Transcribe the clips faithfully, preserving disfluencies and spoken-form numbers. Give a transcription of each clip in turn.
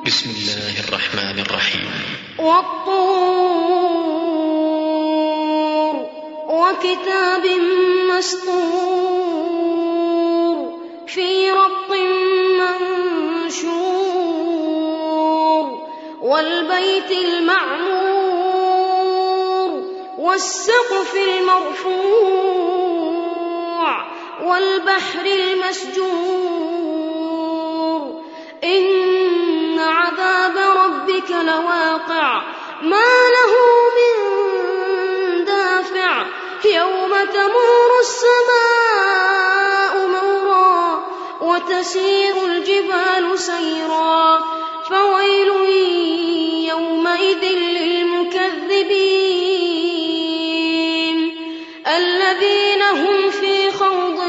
بسم الله الرحمن الرحيم. والطور وكتاب مسطور في رق منشور والبيت المعمور والسقف المرفوع والبحر المسجور إن عذاب ربك لواقع ما له من دافع يوم تمور السماء مورا وتسير الجبال سيرا فويل يومئذ للمكذبين الذين هم في خوض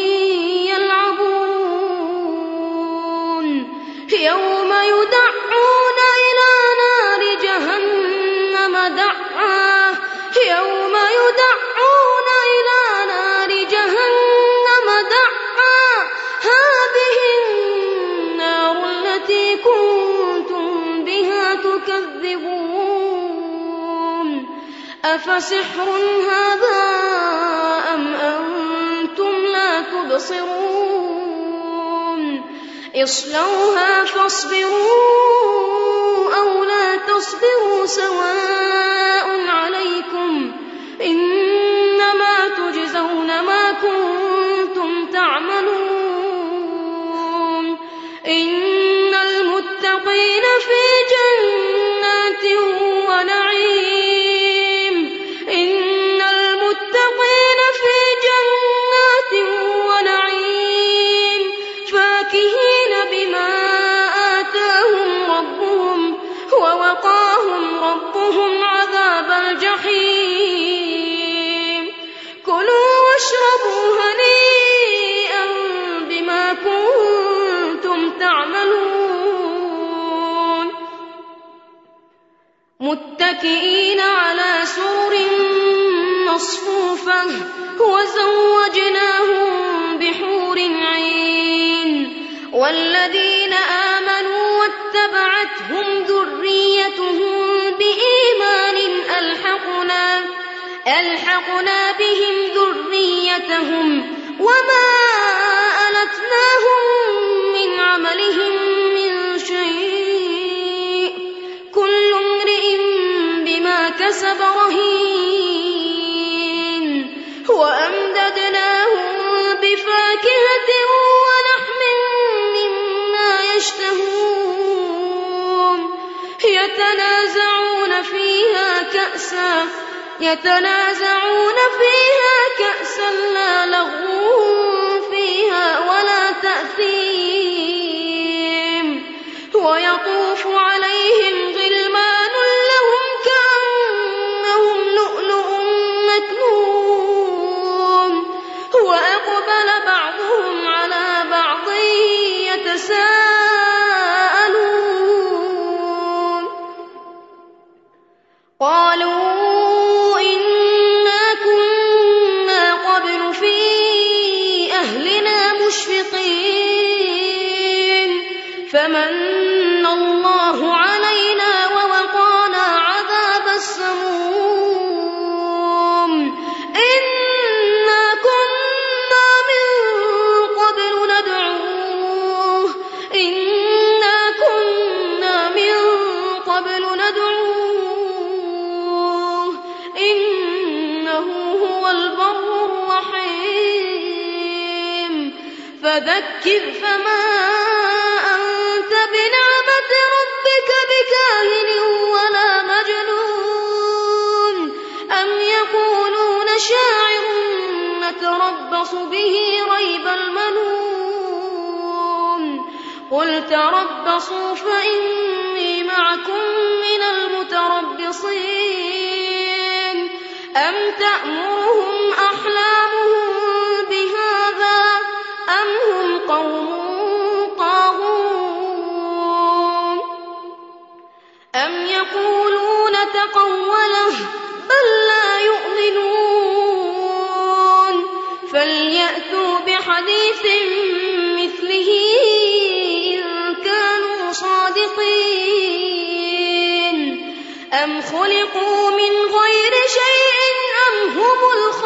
يلعبون يوم يدعون إلى نار جهنم دعا يوم يدعون إلى نار جهنم دعا هذه النار التي كنتم بها تكذبون أفسحر هذا أم أنتم لا تبصرون اصلوها فاصبروا أو لا تصبروا سواء عليكم إنما تجزون ما كنتم تعملون إن المتقين في جنات ونعيم إن المتقين في جنات ونعيم فاكهين بما آتاهم ربهم ووقاهم ربهم عذاب الجحيم كلوا واشربوا هنيئا بما كنتم تعملون متكئين على سرر مصفوفة وزوجناهم بحور عين والذين آمنوا واتبعتهم ذريتهم بإيمان ألحقنا ألحقنا بهم ذريتهم وما ألتناهم من عملهم من شيء كل امرئ بما كسب رهين وأمددناهم بفاكهة ولحم مما يشتهون يتنازعون فيها كأسا يتنازعون فيها كأسا لا لغو فيها ولا تأثيم ويطوف عليهم غلمان لهم كأنهم لؤلؤ مكنون وأقبل بعضهم على بعض يتساءلون قالوا إنا كنا قبل في أهلنا مشفقين فمن الله علينا ووقانا عذاب السموم إنا كنا من قبل ندعوه إنا كنا من قبل ندعوه إنه هو البر الرحيم فذكر فما أنت بنعمة ربك بكاهن ولا مجنون أم يقولون شاعر نتربص به ريب المنون قل تربصوا فإني معكم من المتربصين أم تأمرهم أحلامهم بهذا أم هم قوم طاغون أم يقولون تقوله بل لا يؤمنون فليأتوا بحديث مثله إن كانوا صادقين أم خلقوا من غير شيء أم هم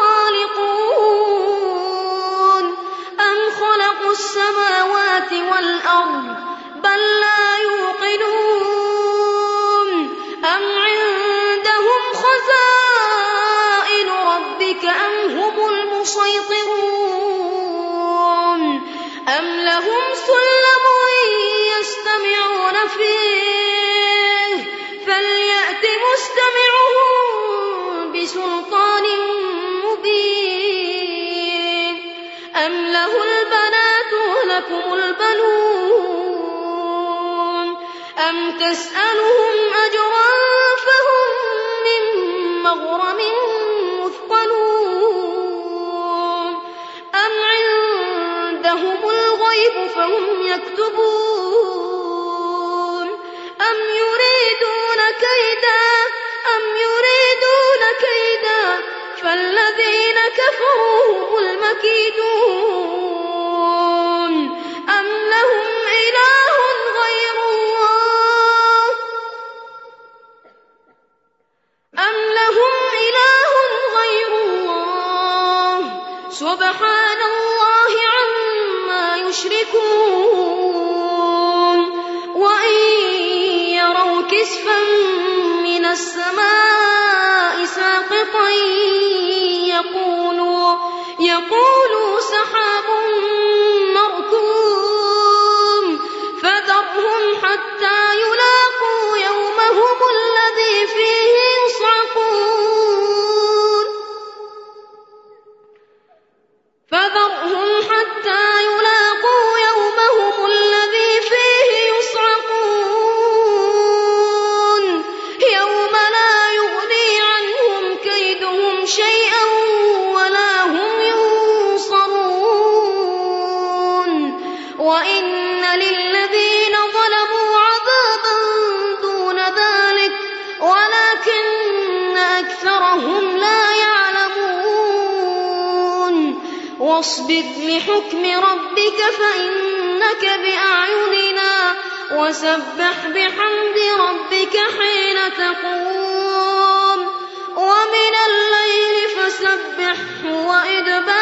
الخالقون أم خلقوا السماوات والأرض بل لا يوقنون أم عندهم خزائن ربك أم هم المسيطرون أم لهم سلم يستمعون فيه فليأت مستمعهم بسلطان مبين أم له البنات ولكم البنون أم تسألهم أجرا فهم من مغرم مثقلون أم عندهم الغيب فهم يكتبون أم يريدون كيدا أم يريدون كيدا فالذين كفروا هم المكيدون أم لهم إله غير الله أم لهم إله غير الله سبحان الله عما يشركون وإن يروا كسفا من السماء ساقطا يقولوا, يقولوا سحاب مركوم فذرهم حتى يلاقوا يومهم الذي فيه يصعقون فذرهم حتى يلاقوا يومهم الذي فيه يصعقون يوم لا يغني عنهم كيدهم شيئا ولا هم ينصرون وإن للذين ظلموا عذابا دون ذلك ولكن أكثرهم لا يعلمون واصبر لحكم ربك فإنك بأعيننا وسبح بحمد ربك حين تقوم ومن الليل فسبحه وإدبار